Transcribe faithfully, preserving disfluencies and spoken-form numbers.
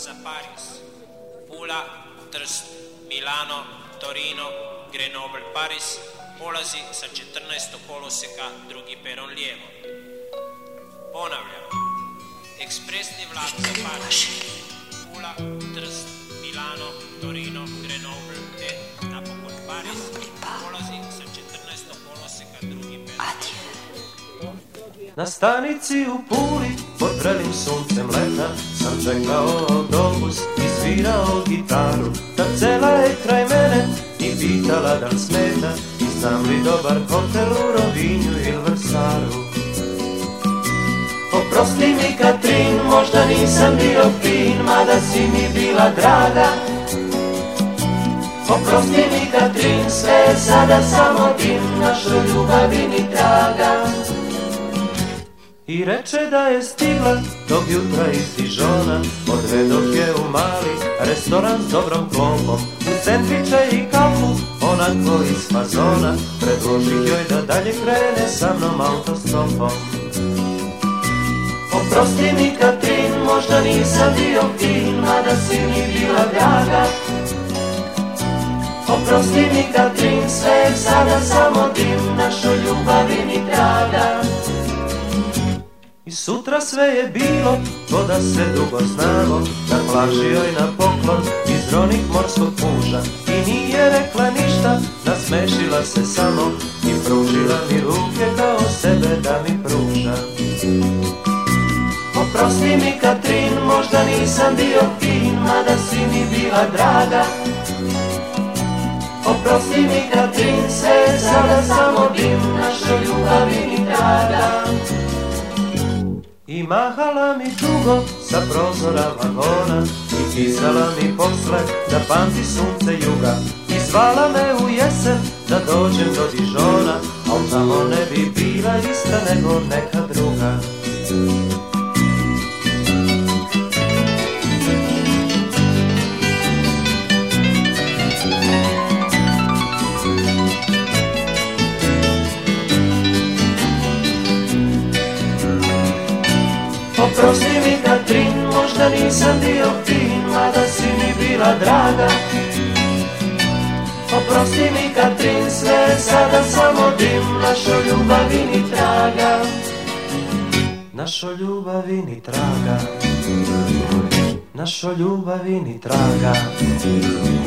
za Paris, Pula, Trst, Milano, Torino, Grenoble, Paris, polazi sa četrnaestog koloseka, drugi peron lijevo. Ponavljam, ekspresni vlak za Paris, Pula, Trst, Milano, Torino, Grenoble, te napokon Paris, polazi sa četrnaestog koloseka, drugi peron lijevo. Na stanici u Puli, pod vrelim suncem leta, sam čekao autobus i svirao gitaru. Ta cela je kraj mene i pitala da li smeta, i znam li dobar hotel u Rovinju ili Vrsaru. Oprosti mi Katrin, možda nisam bio fin, mada si mi bila draga. Oprosti mi Katrin, sve je sada samo dim, našoj ljubavi ni traga. I reče da je stigla tog jutra iz Dižona, odvedoh je u mali restoran s dobrom klompom, u sendviče i kafu, onako iz fazona. Predložih joj da dalje krene sa mnom autostopom. Oprosti mi Katrin, možda nisam bio fin, mada si mi bila draga. Oprosti mi Katrin, sve je sada samo dim, našoj ljubavi ni traga. I sutra sve je bilo, ko da se dugo znamo, na plaži joj na poklon iz ronih morskog puža. I nije rekla ništa, nasmešila se samo i pružila mi ruke kao sebe da mi pruža. Oprosti mi Katrin, možda nisam bio fin, mada si mi bila draga. Oprosti mi Katrin, sve je sada samo dim, našoj ljubavi ni traga. I mahala mi dugo sa prozora vagona i pisala mi posle da pamti sunce juga. I zvala me u jesen da dođem do Dižona, al tamo ne bi bila ista nego neka druga. Oprosti mi Katrin, možda nisam bio fin, mada si mi bila draga. Oprosti mi Katrin, sve je sada samo dim, našoj ljubavi ni traga. Našoj ljubavi ni traga. Našoj ljubavi ni traga.